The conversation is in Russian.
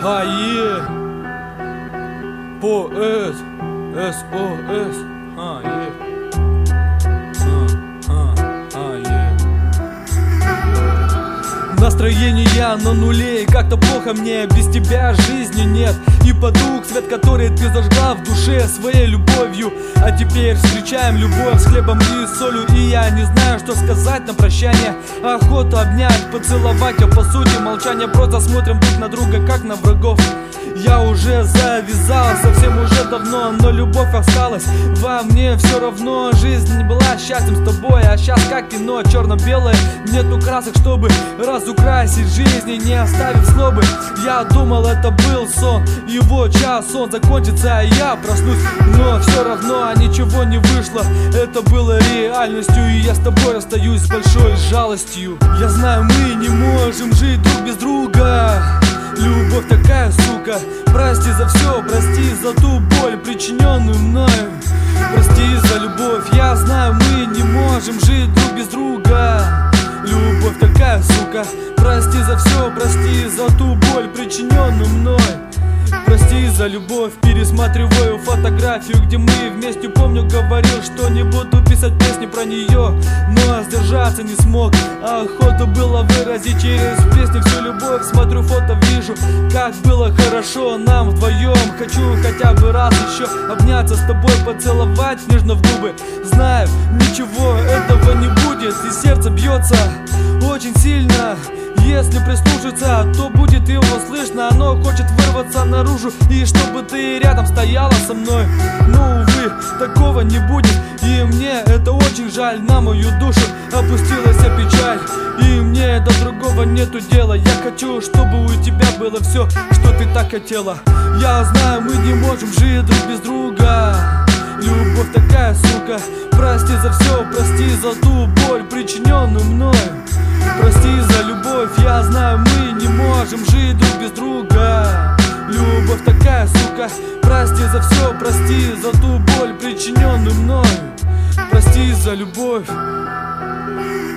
АЕ Поэт СОС АЕ Настроение на нуле, и как-то плохо мне, без тебя жизни нет. И потух свет, который ты зажгла в душе своей любовью. А теперь встречаем любовь с хлебом и солью. И я не знаю, что сказать на прощание. Охота обнять, поцеловать, а по сути молчание. Просто смотрим друг на друга, как на врагов. Я уже завязал совсем уже давно, но любовь осталась во мне все равно. Жизнь не была счастьем с тобой, а сейчас как кино черно-белое. Нету красок, чтобы разукрасить жизнь и не оставив злобы. Я думал, это был сон, его час, он закончится, а я проснусь. Но все равно ничего не вышло, это было реальностью. И я с тобой остаюсь с большой жалостью. Я знаю, мы не можем жить друг без друга. Любовь такая, сука. Прости за все, прости за ту боль, причиненную мною. Прости за любовь, я знаю, мы не можем жить друг без друга. Любовь такая, сука. Прости за все, прости за ту боль, причиненную мной. Прости за любовь, пересматриваю фотографию, где мы вместе, помню, говорил, что не буду писать песни про нее. Но сдержаться не смог, охота было выразить через песни всю любовь. Смотрю фото, вижу, как было хорошо нам вдвоем. Хочу хотя бы раз еще обняться с тобой, поцеловать нежно в губы. Знаю, ничего этого не будет, и сердце бьется очень сильно. Если прислушаться, то будет его слышно. Оно хочет вырваться наружу, и чтобы ты рядом стояла со мной. Но, увы, такого не будет, и мне это очень жаль. На мою душу опустилась печаль, и мне до другого нету дела. Я хочу, чтобы у тебя было все, что ты так хотела. Я знаю, мы не можем жить друг без друга. Любовь такая, сука. Прости за все, прости за ту боль, причиненную мной. Прости за любовь, я знаю, мы не можем жить друг без друга. Любовь такая, сука. Прости за все, прости за ту боль, причиненную мной. Прости за любовь.